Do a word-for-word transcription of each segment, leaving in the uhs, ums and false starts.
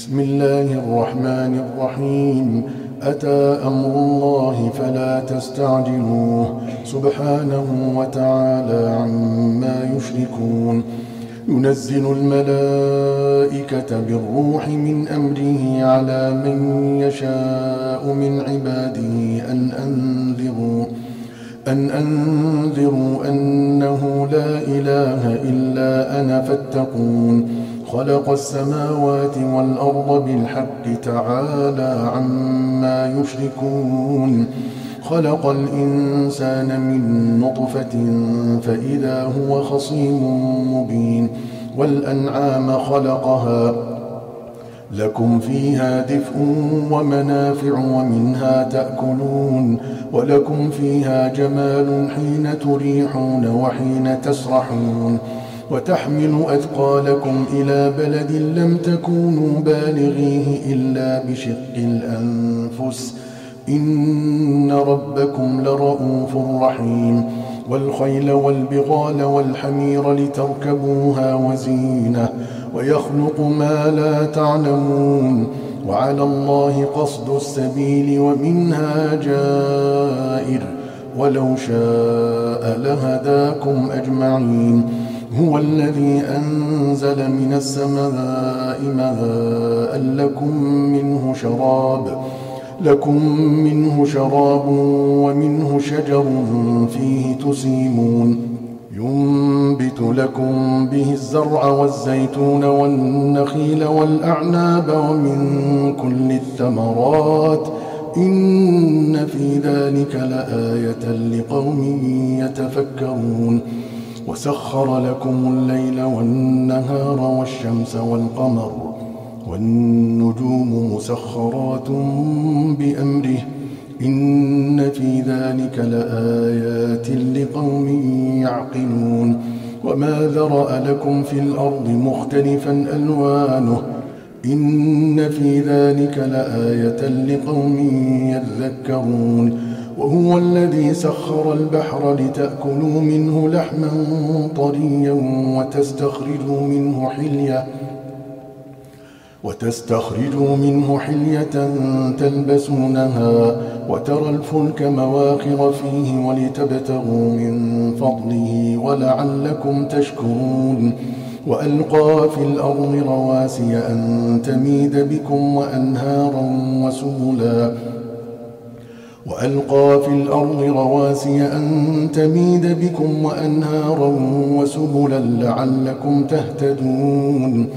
بسم الله الرحمن الرحيم. أتى أمر الله فلا تستعجلوه سبحانه وتعالى عما يشركون. ينزل الملائكة بالروح من أمره على من يشاء من عباده أن أنذروا أن أنذروا أنه لا إله إلا أنا فاتقون. خلق السماوات والأرض بالحق تعالى عما يشركون. خلق الإنسان من نطفة فإذا هو خصيم مبين. والأنعام خلقها لكم فيها دفء ومنافع ومنها تأكلون. ولكم فيها جمال حين تريحون وحين تسرحون. وتحمل أثقالكم إلى بلد لم تكونوا بالغيه إلا بشق الأنفس إن ربكم لرؤوف رحيم. والخيل والبغال والحمير لتركبوها وزينة ويخلق ما لا تعلمون. وعلى الله قصد السبيل ومنها جائر ولو شاء لهداكم أجمعين. هو الذي أنزل من السماء ماء لكم منه شراب لكم منه شراب ومنه شجر فيه تسيمون. ينبت لكم به الزرع والزيتون والنخيل والأعناب ومن كل الثمرات إن في ذلك لآية لقوم يتفكرون. وسخر لكم الليل والنهار والشمس والقمر والنجوم مسخرات بأمره إن في ذلك لآيات لقوم يعقلون. وما ذرأ لكم في الأرض مختلفا ألوانه إن في ذلك لآية لقوم يذكرون. وهو الذي سخر البحر لتأكلوا منه لحما طريا وتستخرجوا منه حلية وتستخرجوا منه حلية تلبسونها وترى الفلك مواخر فيه ولتبتغوا من فضله ولعلكم تشكرون. وألقى في الأرض رواسي أن تميد بكم وأنهارا وسبلا وألقى في الأرض رواسي أن تميد بكم وأنهارا وسبلا لعلكم تهتدون.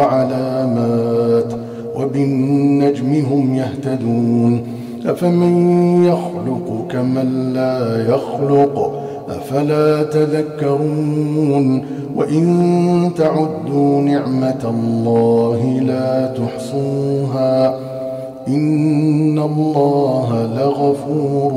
وعلامات وبالنجم هم يهتدون. أفمن يخلق كمن لا يخلق أفلا تذكرون. وإن تعدوا نعمة الله لا تحصوها إن الله لغفور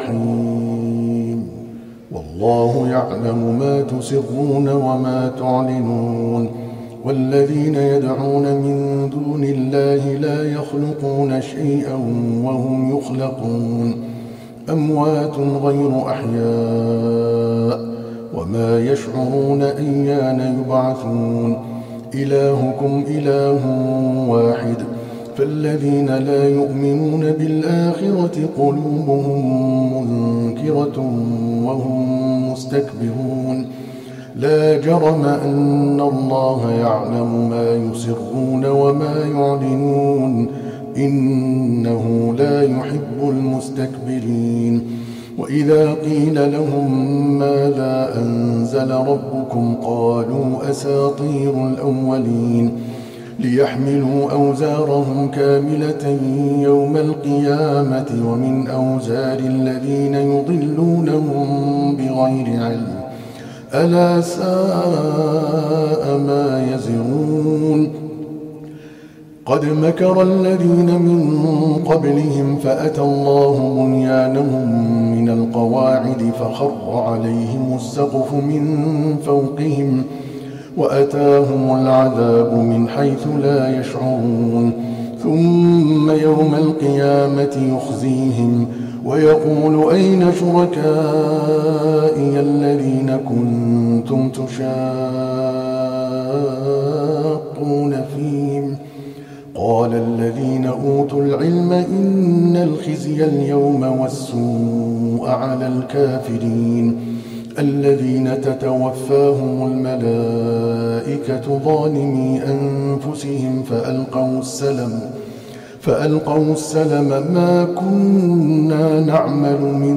رحيم. والله يعلم ما تسرون وما تعلنون. والذين يدعون من دون الله لا يخلقون شيئا وهم يخلقون أموات غير أحياء وما يشعرون أيان يبعثون. إلهكم إله واحد فالذين لا يؤمنون بالآخرة قلوبهم منكرة وهم مستكبرون. لا جرم أن الله يعلم ما يسرون وما يعلنون إنه لا يحب المستكبرين. وإذا قيل لهم ماذا أنزل ربكم قالوا أساطير الأولين ليحملوا أوزارهم كاملة يوم القيامة ومن أوزار الذين يضلونهم بغير علم ألا ساء ما يزرون. قد مكر الذين من قبلهم فأتى الله بنيانهم من القواعد فخر عليهم السقف من فوقهم وأتاهم العذاب من حيث لا يشعرون. ثم يوم القيامة يخزيهم ويقول أين شركائي الذين كنتم تشاقون فيهم وقال الذين أوتوا العلم إن الخزي اليوم والسوء على الكافرين الذين تتوفاهم الملائكة ظالمي أنفسهم فألقوا السلم فألقوا السلم ما كنا نعمل من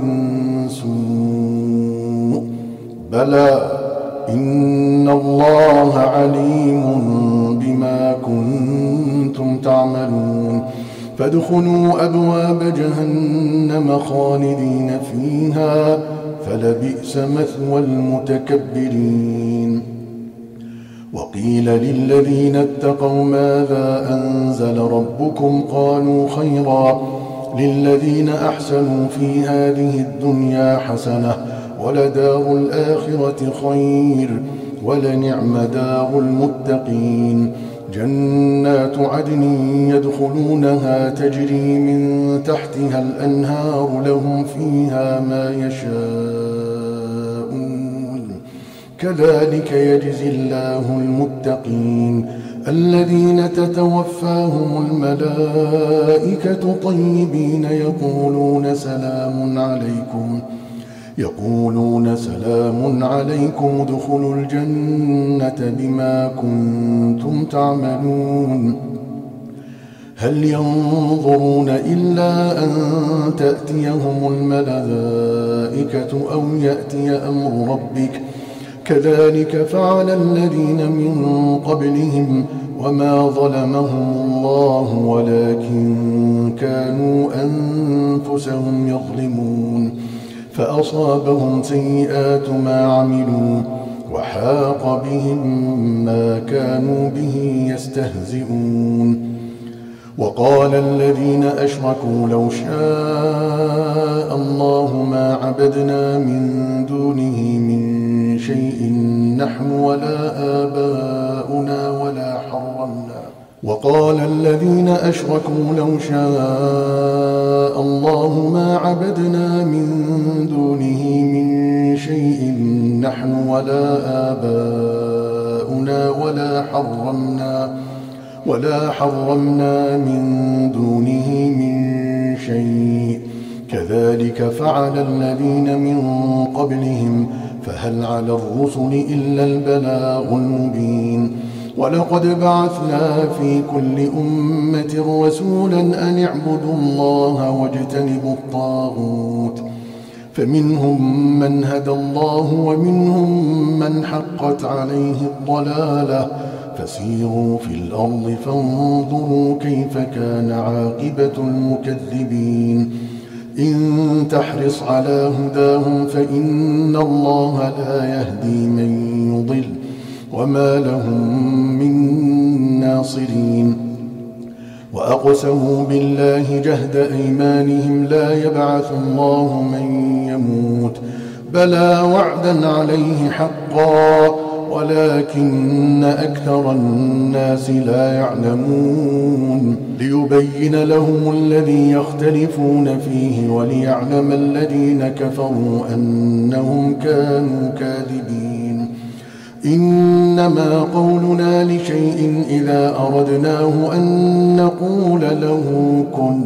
سوء بلى إن الله عليم بما كنتم تعملون فادخلوا أبواب جهنم خالدين فيها فلبئس مثوى المتكبرين وقيل للذين اتقوا ماذا أنزل ربكم قالوا خيرا للذين أحسنوا في هذه الدنيا حسنة ولدار الآخرة خير ولنعم دار المتقين جنات عدن يدخلونها تجري من تحتها الأنهار لهم فيها ما يشاءون كذلك يجزي الله المتقين الذين تتوفاهم الملائكة طيبين يقولون سلام عليكم يقولون سلام عليكم ادخلوا الجنة بما كنتم تعملون هل ينظرون إلا أن تأتيهم الملائكة أو يأتي أمر ربك كذلك فعل الذين من قبلهم وما ظلمهم الله ولكن كانوا أنفسهم يظلمون فأصابهم سيئات ما عملوا وحاق بهم ما كانوا به يستهزئون وقال الذين أشركوا لو شاء الله ما عبدنا من دونه من شيء نحن ولا آباؤنا ولا حرمنا وقال الذين أشركوا لو شاء الله ما عبدنا من دونه من شيء نحن ولا آباؤنا ولا حرمنا ولا حرمنا من دونه من شيء كذلك فعل الذين من قبلهم فهل على الرسل إلا البلاغ المبين ولقد بعثنا في كل أمة رسولا أن اعبدوا الله واجتنبوا الطاغوت فمنهم من هدى الله ومنهم من حقت عليه الضلالة فسيروا في الأرض فانظروا كيف كان عاقبة المكذبين إن تحرص على هداهم فإن الله لا يهدي من يضل وما لهم من ناصرين وأقسموا بالله جهد أيمانهم لا يبعث الله من يموت بلى وعدا عليه حقا ولكن أكثر الناس لا يعلمون ليبين لهم الذي يختلفون فيه وليعلم الذين كفروا أنهم كانوا كاذبين إنما قولنا لشيء إذا أردناه أن نقول له كن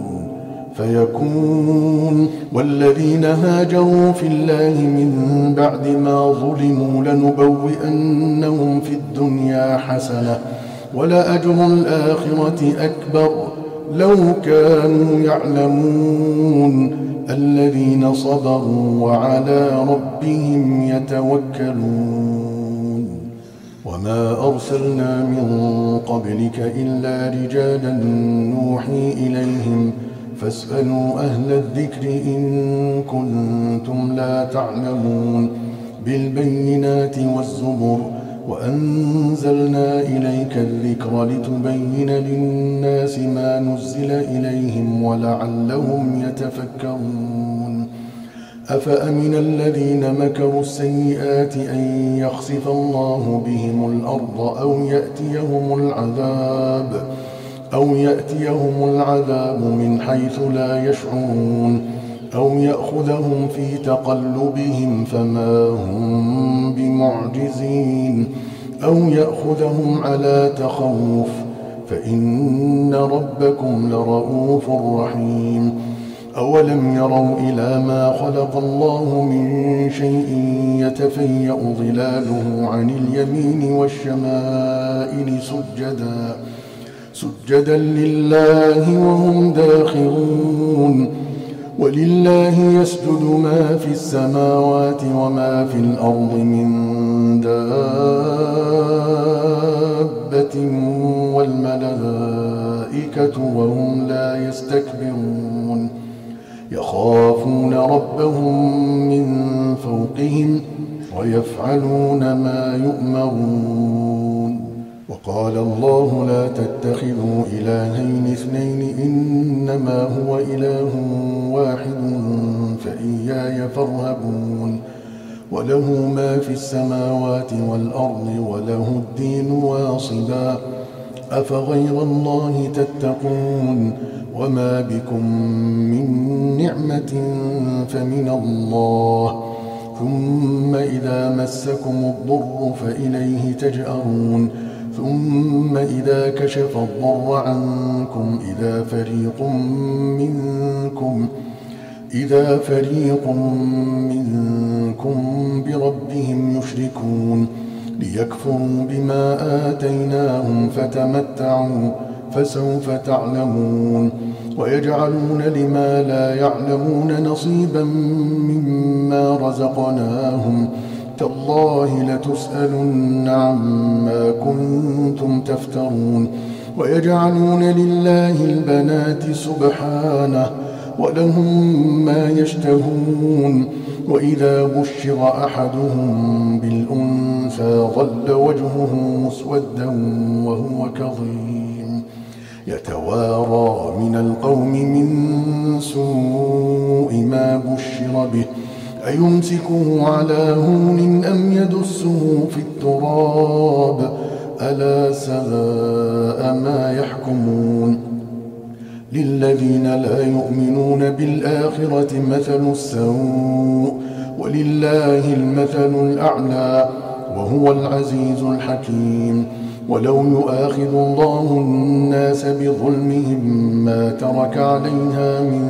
فيكون والذين هاجروا في الله من بعد ما ظلموا لنبوئنهم في الدنيا حسنة ولأجر الآخرة أكبر لو كانوا يعلمون الذين صبروا وعلى ربهم يتوكلون وما أرسلنا من قبلك إلا رجالا نوحي إليهم فاسألوا أهل الذكر إن كنتم لا تعلمون بالبينات والزبر وأنزلنا إليك الذكر لتبين للناس ما نزل إليهم ولعلهم يتفكرون أفأمن الذين مكروا السيئات أن يخسف الله بهم الأرض أو يأتيهم العذاب أو يأتيهم العذاب من حيث لا يشعرون أو يأخذهم في تقلبهم فما هم بمعجزين أو يأخذهم على تخوف فإن ربكم لرؤوف رحيم. أولم يروا إلى ما خلق الله من شيء يتفيأ ظلاله عن اليمين والشمائل سجدا سجدا لله وهم داخرون. ولله يسجد ما في السماوات وما في الأرض من دابة والملائكة وهم لا يستكبرون يخافون ربهم من فوقهم ويفعلون ما يؤمرون. وقال الله لا تتخذوا إلهين اثنين إنما هو إله واحد فإياي فارهبون. وله ما في السماوات والأرض وله الدين واصبا أفغير الله تتقون. وما بكم من نعمة فمن الله ثم إذا مسكم الضر فإليه تجأرون. ثم إذا كشف الضر عنكم إذا فريق منكم إذا فريق منكم بربهم يشركون ليكفروا بما آتيناهم فتمتعوا فسوف تعلمون. ويجعلون لما لا يعلمون نصيبا مما رزقناهم تالله لتسألن عما كنتم تفترون. ويجعلون لله البنات سبحانه ولهم ما يشتهون. وإذا بشر أحدهم بالأنثى ظل وجهه مسودا وهو كظيم يتوارى من القوم من سوء ما بشر به أيمسكه على هون أم يدسه في التراب ألا ساء ما يحكمون. للذين لا يؤمنون بالآخرة مثل السوء ولله المثل الأعلى وهو العزيز الحكيم. ولو يؤاخذ الله الناس بظلمهم ما ترك عليها من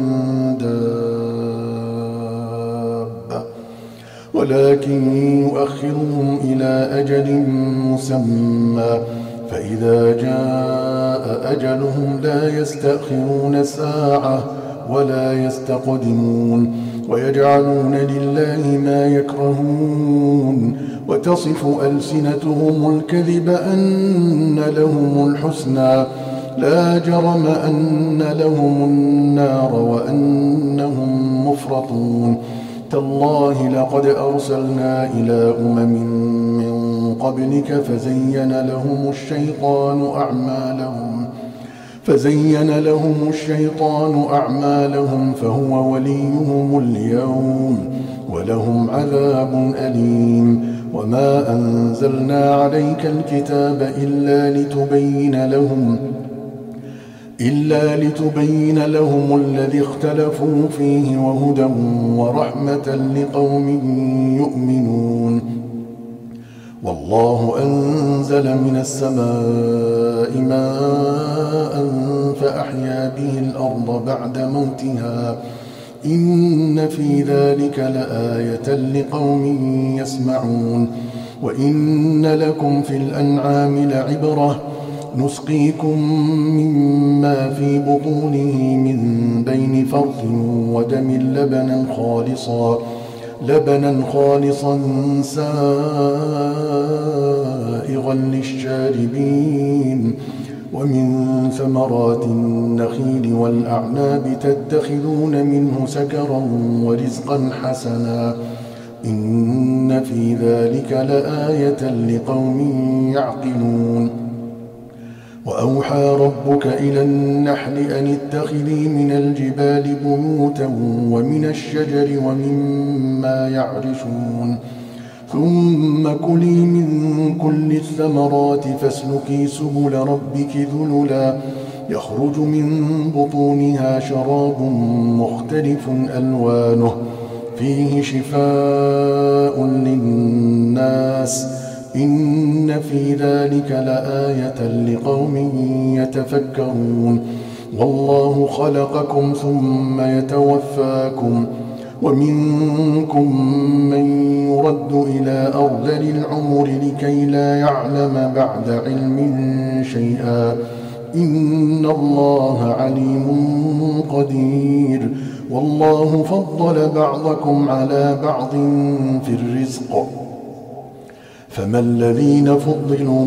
دابة ولكن يؤخرهم إلى أجل مسمى فإذا جاء أجلهم لا يستأخرون ساعة ولا يستقدمون. ويجعلون لله ما يكرهون وتصف ألسنتهم الكذب أن لهم الحسنى لا جرم أن لهم النار وأنهم مفرطون. تالله لقد أرسلنا إلى أمم من قبلك فزين لهم الشيطان أعمالهم فزين لهم الشيطان أعمالهم فهو وليهم اليوم ولهم عذاب أليم. وما أنزلنا عليك الكتاب إلا لتبين لهم إلا لتبين لهم الذي اختلفوا فيه وهدى ورحمة لقوم يؤمنون. والله أنزل من السماء ماء فأحيا به الأرض بعد موتها إن في ذلك لآية لقوم يسمعون. وإن لكم في الأنعام لعبرة نسقيكم مما في بطونه من بين فرث ودم لبنا خالصا لبنا خالصا سائغا للشاربين. ومن ثمرات النخيل والأعناب تتخذون منه سكرا ورزقا حسنا إن في ذلك لآية لقوم يعقلون. وأوحى ربك إلى النحل أن اتخذي من الجبال بيوتا ومن الشجر ومما يعرشون ثم كلي من كل الثمرات فاسلكي سبل ربك ذللا يخرج من بطونها شراب مختلف ألوانه فيه شفاء للناس إن في ذلك لآية لقوم يتفكرون والله خلقكم ثم يتوفاكم ومنكم من يرد إلى أرذل العمر لكي لا يعلم بعد علم شيئا إن الله عليم قدير والله فضل بعضكم على بعض في الرزق فما الذين فضلوا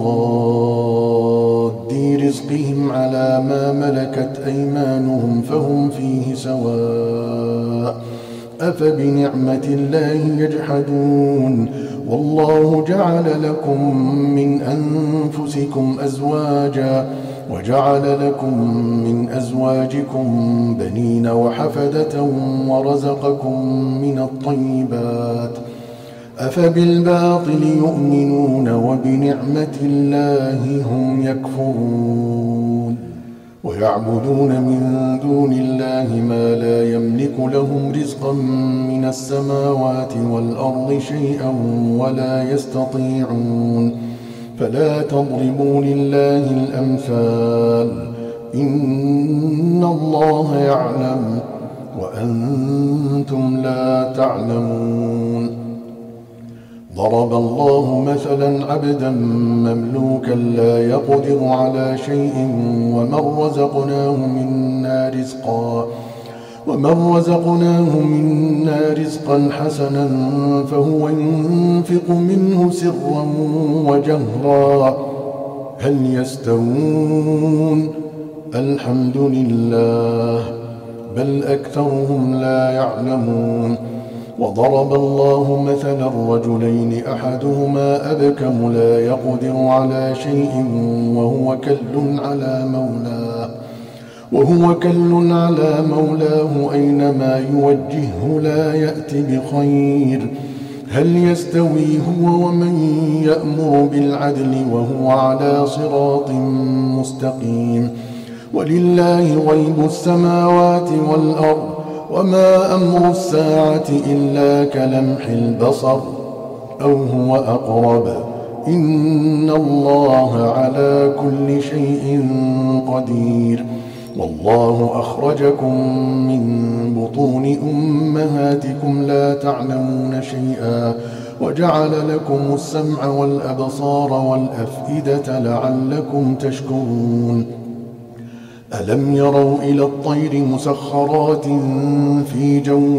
براد رزقهم على ما ملكت أيمانهم فهم فيه سواء أفبنعمة الله يجحدون والله جعل لكم من أنفسكم أزواجا وجعل لكم من أزواجكم بنين وحفدة ورزقكم من الطيبات أفبالباطل يؤمنون وبنعمة الله هم يكفرون ويعبدون من دون الله ما لا يملك لهم رزقا من السماوات والأرض شيئا ولا يستطيعون فلا تضربوا لله الأمثال إن الله يعلم وأنتم لا تعلمون ضرب الله مثلا عبدا مملوكا لا يقدر على شيء ومن رزقناه منا رزقا ومن رزقناه منا رزقا حسنا فهو ينفق منه سرا وجهرا هل يستوون الحمد لله بل أكثرهم لا يعلمون وضرب الله مثلا رجلين أحدهما أبكم لا يقدر على شيء وهو كل على مولاه وهو كل على مولاه أينما يوجهه لا يأتي بخير هل يستوي هو ومن يأمر بالعدل وهو على صراط مستقيم ولله غيب السماوات والأرض وما أمر الساعة إلا كلمح البصر أو هو أقرب إن الله على كل شيء قدير والله أخرجكم من بطون أمهاتكم لا تعلمون شيئا وجعل لكم السمع والأبصار والأفئدة لعلكم تشكرون ألم يروا إلى الطير مسخرات في جو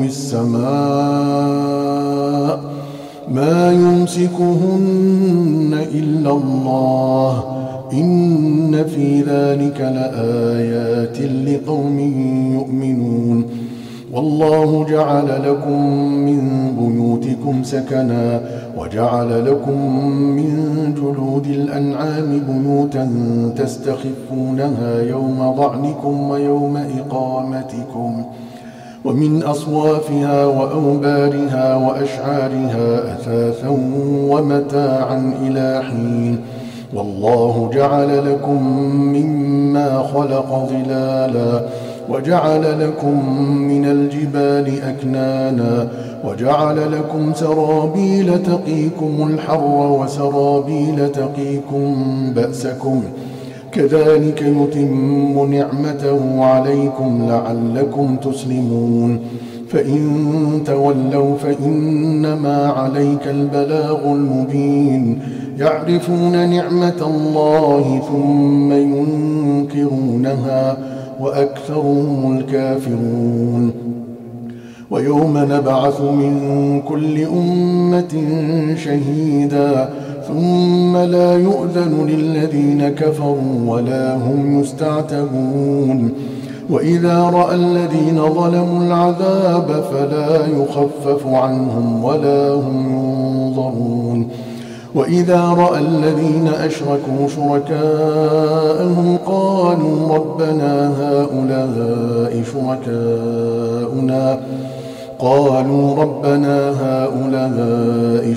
السماء ما يمسكهن إلا الله إن في ذلك لآيات لقوم يؤمنون والله جعل لكم من بيوتكم سكنا وجعل لكم من جلود الأنعام بيوتا تستخفونها يوم ضعنكم ويوم إقامتكم ومن أصوافها وأوبارها وأشعارها أثاثا ومتاعا إلى حين والله جعل لكم مما خلق ظلالا وجعل لكم من الجبال أكنانا وجعل لكم سرابيل تقيكم الحر وسرابيل تقيكم بأسكم كذلك يتم نعمته عليكم لعلكم تسلمون فإن تولوا فإنما عليك البلاغ المبين يعرفون نعمة الله ثم ينكرونها وأكثرهم الكافرون ويوم نبعث من كل أمة شهيدا ثم لا يؤذن للذين كفروا ولا هم يستعتبون وإذا رأى الذين ظلموا العذاب فلا يخفف عنهم ولا هم ينظرون وإذا رأى الذين أشركوا شركاءهم قالوا ربنا هؤلاء شركاؤنا قالوا ربنا هؤلاء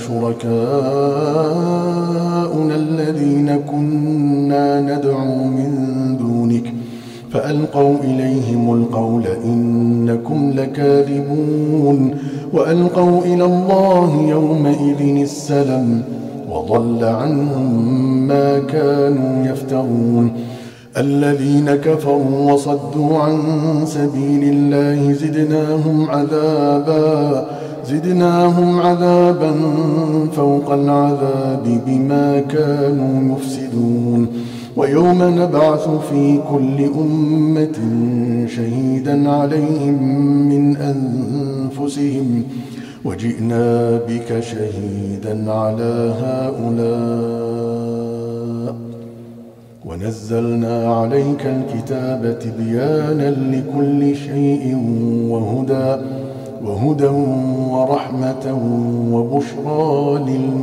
شركاؤنا الذين كنا ندعو من دونك فألقوا إليهم القول إنكم لكاذبون وألقوا إلى الله يومئذ السلم وضل عنهم ما كانوا يفترون الذين كفروا وصدوا عن سبيل الله زدناهم عذابا زدناهم عذابا فوق العذاب بما كانوا يفسدون ويوم نبعث في كل أمة شهيدا عليهم من أنفسهم وجئنا بك شهيدا على هؤلاء ونزلنا عليك الكتاب تبيانا لكل شيء وهدى وهدى ورحمة وبشرى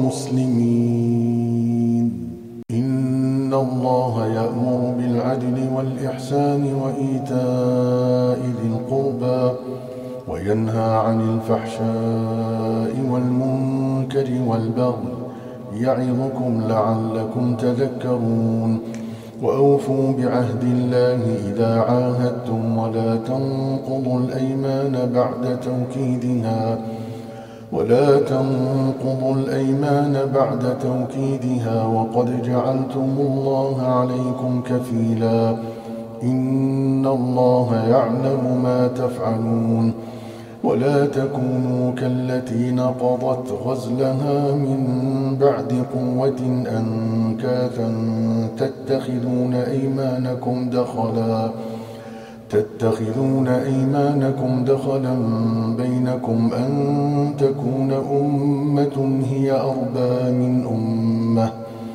للمسلمين إن الله يأمر بالعدل والإحسان وإيتاء ذي القربى وينهى عن الفحشاء والمنكر والبغي يعظكم لعلكم تذكرون وأوفوا بعهد الله إذا عاهدتم ولا تنقضوا الأيمان بعد توكيدها ولا تنقضوا الأيمان بعد توكيدها وقد جعلتم الله عليكم كفيلا إن الله يعلم ما تفعلون ولا تكونوا كالتي نقضت غزلها من بعد قوة أنكاثا تتخذون أيمانكم دخلا تتخذون أيمانكم دخلا بينكم أن تكون أمة هي أربى من أمة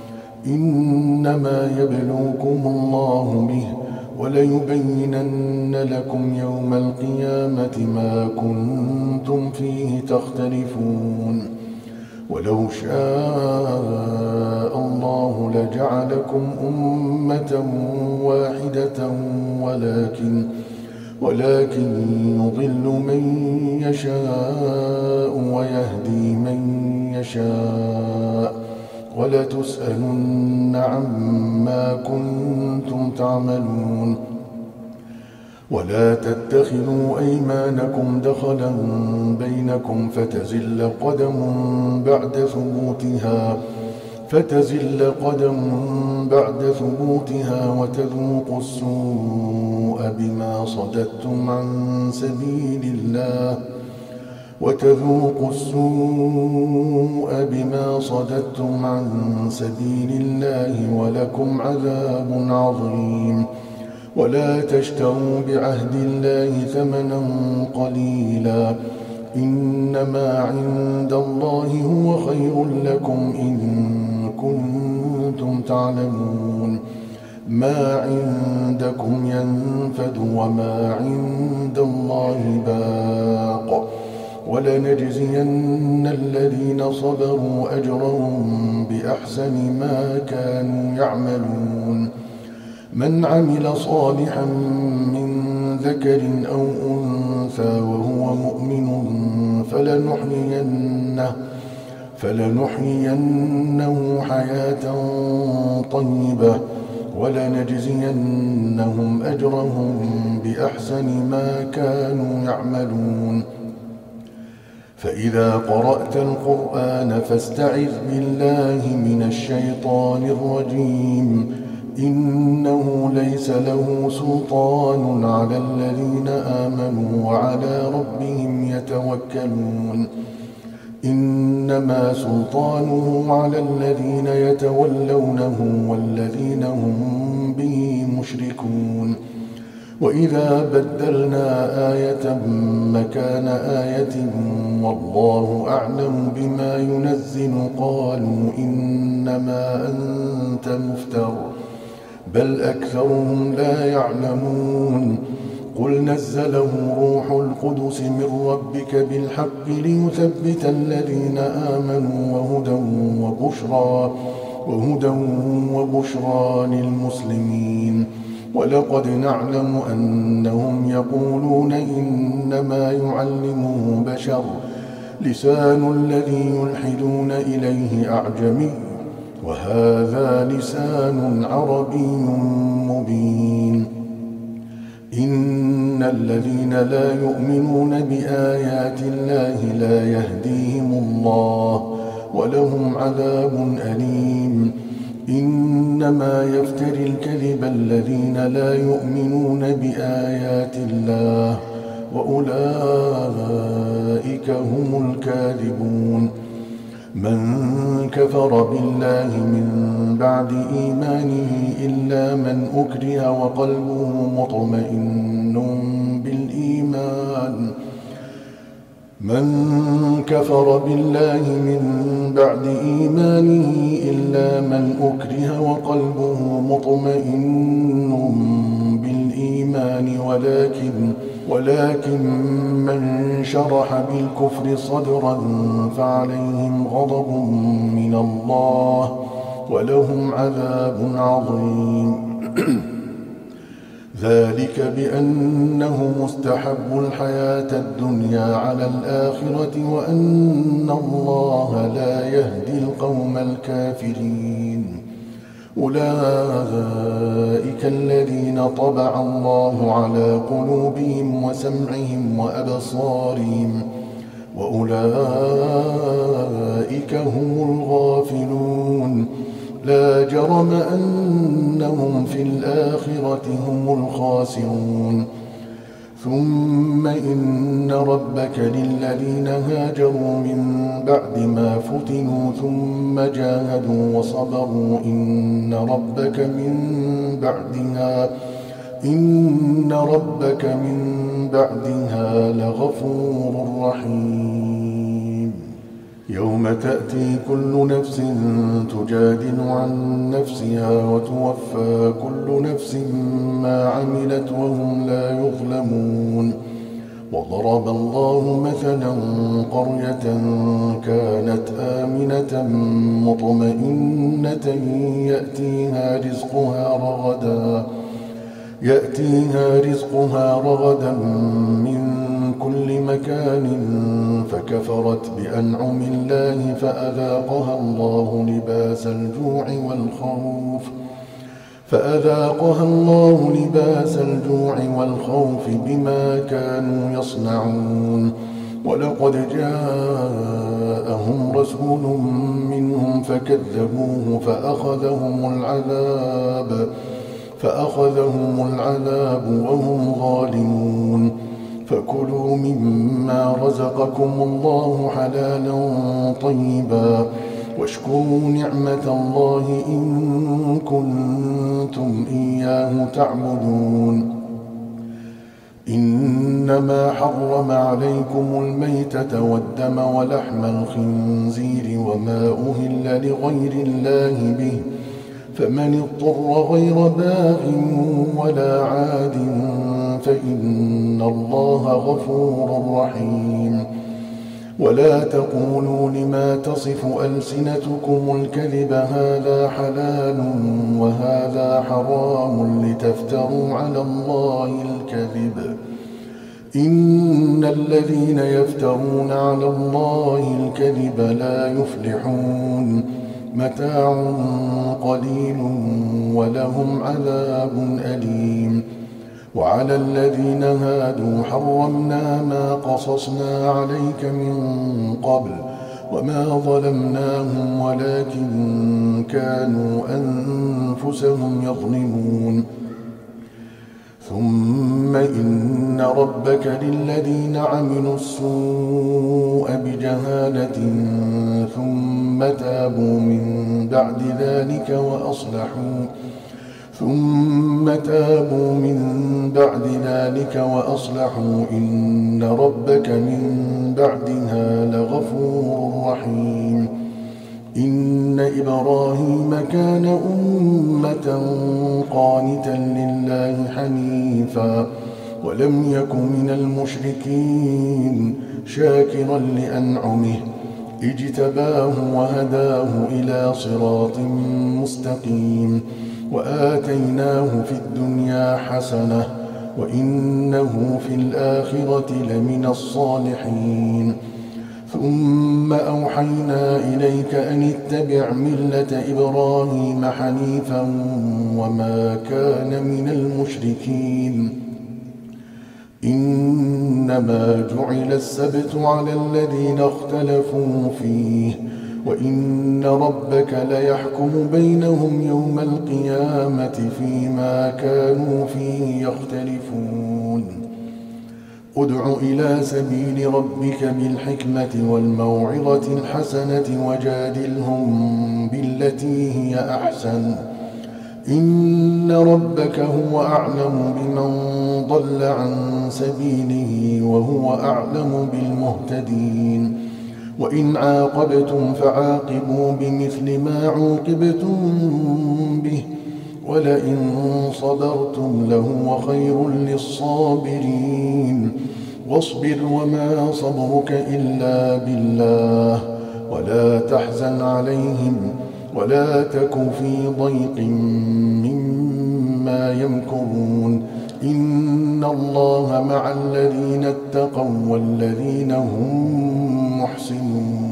إنما يبلوكم الله به وليبينن لكم يوم القيامة ما كنتم فيه تختلفون ولو شاء الله لجعلكم أمة واحدة ولكن ولكن يضل من يشاء ويهدي من يشاء ولتسألن عما كنتم تعملون ولا تتخذوا أيمانكم دخلا بينكم فتزل قدم بعد ثبوتها فتزل قدم بعد ثبوتها وتذوقوا السوء بما صددتم عن سبيل الله وتذوقوا السوء بما صددتم عن سبيل الله ولكم عذاب عظيم ولا تشتروا بعهد الله ثمنا قليلا إنما عند الله هو خير لكم إن كنتم تعلمون ما عندكم ينفد وما عند الله باق ولنجزين الذين صبروا أجرهم بأحسن ما كانوا يعملون من عمل صالحا من ذكر أو أنثى وهو مؤمن فلنحيينه, فلنحيينه حياة طيبة ولنجزينهم أجرهم بأحسن ما كانوا يعملون فإذا قرأت القرآن فاستعذ بالله من الشيطان الرجيم إنه ليس له سلطان على الذين آمنوا وعلى ربهم يتوكلون إنما سلطانه على الذين يتولونه والذين هم به مشركون وإذا بدلنا آية مكان آية والله أعلم بما ينزل قالوا إنما أنت مفتر بل أكثرهم لا يعلمون قل نزله روح القدس من ربك بالحق ليثبت الذين آمنوا وهدى وبشرى وهدى وبشرى للمسلمين ولقد نعلم أنهم يقولون إنما يعلمه بشر لسان الذي يلحدون إليه أعجمي وهذا لسان عربي مبين إن الذين لا يؤمنون بآيات الله لا يهديهم الله ولهم عذاب أليم. إنما يفتري الكذب الذين لا يؤمنون بآيات الله وأولئك هم الكاذبون. من كفر بالله من بعد إيمانه إلا من أكره وقلبه مطمئن بالإيمان من كفر بالله من بعد إيمانه إلا من أكره وقلبه مطمئن بالإيمان ولكن ولكن من شرح بالكفر صدرا فعليهم غضب من الله ولهم عذاب عظيم. ذلك بأنه مستحب الحياة الدنيا على الآخرة وأن الله لا يهدي القوم الكافرين. أولئك الذين طبع الله على قلوبهم وسمعهم وأبصارهم وأولئك هم الغافلون. لا جرم أنهم في الآخرة هم الخاسرون. ثم إن ربك للذين هاجروا من بعد ما فتنوا ثم جاهدوا وصبروا إن ربك من بعدها إن ربك من بعدها لغفور رحيم. يوم تأتي كل نفس تجادل عن نفسها وتوفى كل نفس ما عملت وهم لا يظلمون. وضرب الله مثلا قرية كانت آمنة مطمئنة يأتيها رزقها رغدا يأتيها رزقها رغدا من كل مكان فكفرت بأنعم الله فأذاقها الله لباس الجوع والخوف فأذاقها الله لباس الجوع والخوف بما كانوا يصنعون. ولقد جاءهم رسول منهم فكذبوه فأخذهم العذاب فأخذهم العذاب وهم ظالمون. فكلوا مما رزقكم الله حلالا طيبا واشكروا نعمة الله إن كنتم إياه تعبدون. إنما حرم عليكم الميتة والدم ولحم الخنزير وما أهل لغير الله به فمن اضطر غير باغ ولا عاد فإن الله غفور رحيم. ولا تقولوا لما تصف ألسنتكم الكذب هذا حلال وهذا حرام لتفتروا على الله الكذب. إن الذين يفترون على الله الكذب لا يفلحون. متاع قليل ولهم عذاب أليم. وعلى الذين هادوا حرمنا ما قصصنا عليك من قبل وما ظلمناهم ولكن كانوا أنفسهم يظلمون. ثم إن ربك للذين عملوا السوء بجهالة ثم تابوا من بعد ذلك وأصلحوا ثم تابوا من بعد ذلك وأصلحوا إن ربك من بعدها لغفور رحيم. إن إبراهيم كان أمة قانتا لله حنيفا ولم يك من المشركين شاكرا لأنعمه اجتباه وهداه إلى صراط مستقيم وآتيناه في الدنيا حسنة وإنه في الآخرة لمن الصالحين. ثم أوحينا إليك أن اتبع ملة إبراهيم حنيفا وما كان من المشركين. إنما جعل السبت على الذين اختلفوا فيه وإن ربك ليحكم بينهم يوم القيامة فيما كانوا فيه يختلفون ادع إلى سبيل ربك بالحكمة والموعظة الحسنة وجادلهم بالتي هي أحسن إن ربك هو أعلم بمن ضل عن سبيله وهو أعلم بالمهتدين وإن عاقبتم فعاقبوا بمثل ما عوقبتم به ولئن صبرتم لهو خير للصابرين واصبر وما صبرك إلا بالله ولا تحزن عليهم ولا تك في ضيق مما يمكرون إن الله مع الذين اتقوا والذين هم محسنون